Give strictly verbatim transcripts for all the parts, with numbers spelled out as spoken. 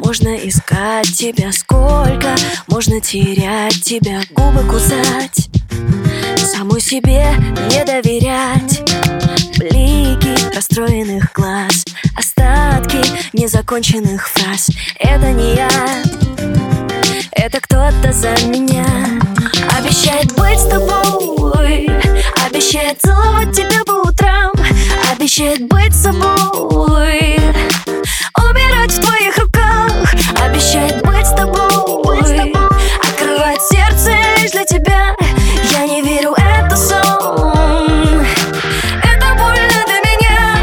Можно искать тебя сколько, можно терять тебя, губы кусать, самой себе не доверять. Блики расстроенных глаз, остатки незаконченных фраз. Это не я, это кто-то за меня. Обещает быть с тобой, обещает целовать тебя по утрам, обещает быть собой, умирать в твоих руках. Обещает быть с тобой, открывать сердце лишь для тебя. Я не верю, это сон, это больно для меня.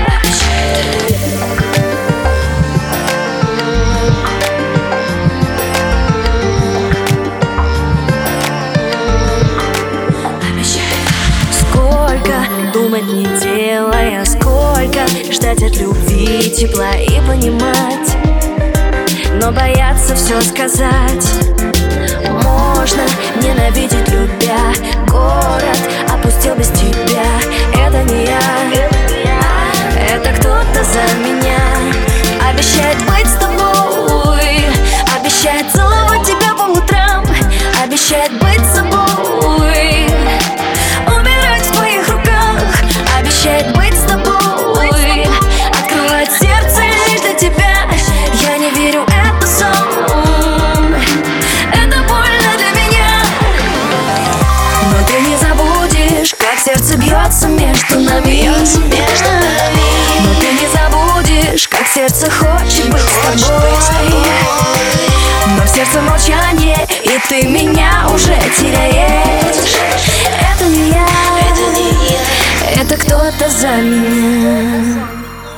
Сколько думать не делая, сколько ждать от любви тепла и понимать, но бояться все сказать. Можно ненавидеть, любя, город опустил без тебя. Это не я, это кто-то за меня. Обещает быть с тобой, обещает целовать тебя по утрам, обещает быть собой, умирать в твоих руках. Обещает быть с тобой, открывать сердце лишь для тебя. Я не верю, это сон, это больно для меня. Но ты не забудешь, как сердце бьется между нами. Но ты не забудешь, как сердце хочет быть с тобой. Но в сердце молчание, и ты меня уже теряешь. Это не я, это кто-то за меня.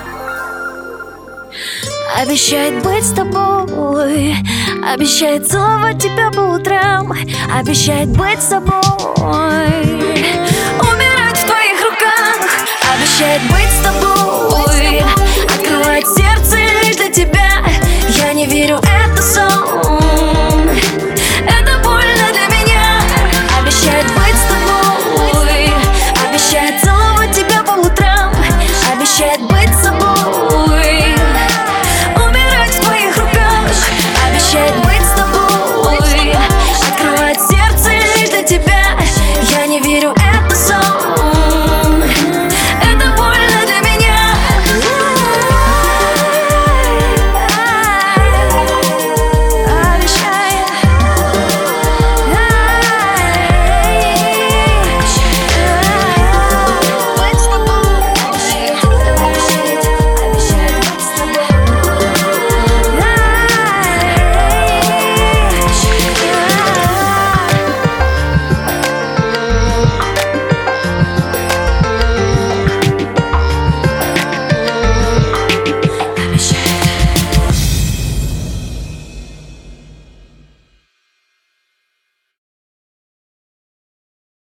Обещает быть с тобой, обещает целовать тебя по утрам, обещает быть собой, умирать в твоих руках. Обещает быть с тобой, открывать сердце лишь для тебя. Я не верю, это сон.